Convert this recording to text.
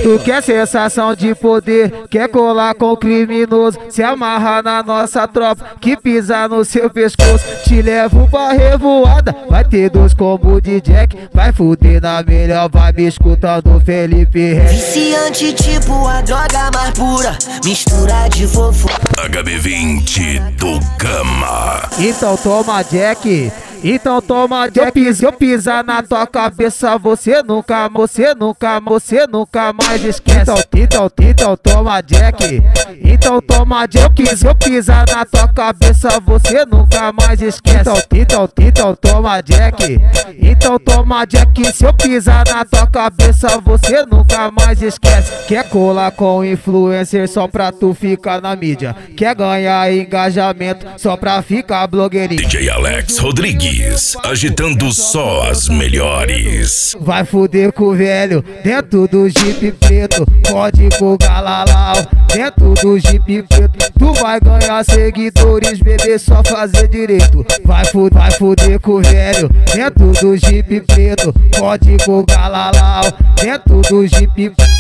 Tu quer sensação de poder, quer colar com criminoso, se amarrar na nossa tropa, que pisar no seu pescoço. Te levo pra revoada, vai ter 2 combos de Jack, vai fuder na melhor vibe escutando Felipe Ret. Viciante tipo a droga mais pura, mistura de fofo. HB20 do Gama. Então toma Jack, então toma Jack. Eu pisar na tua cabeça, você nunca mais esquece. Então toma Jack, então toma Jack. Eu pisar na tua cabeça, você nunca mais esquece. Então toma Jack, então toma Jack. Se eu pisar na tua cabeça, você nunca mais esquece. Quer colar com influencer só pra tu ficar na mídia, quer ganhar engajamento só pra ficar blogueirinho. DJ Alex Rodrigues, agitando só as melhores. Vai fuder com o velho dentro do Jeep preto, código Galalau dentro do Jeep preto. Tu vai ganhar seguidores, bebê, só fazer direito. Vai fuder com o velho dentro do Jeep preto, código Galalau dentro do Jeep preto.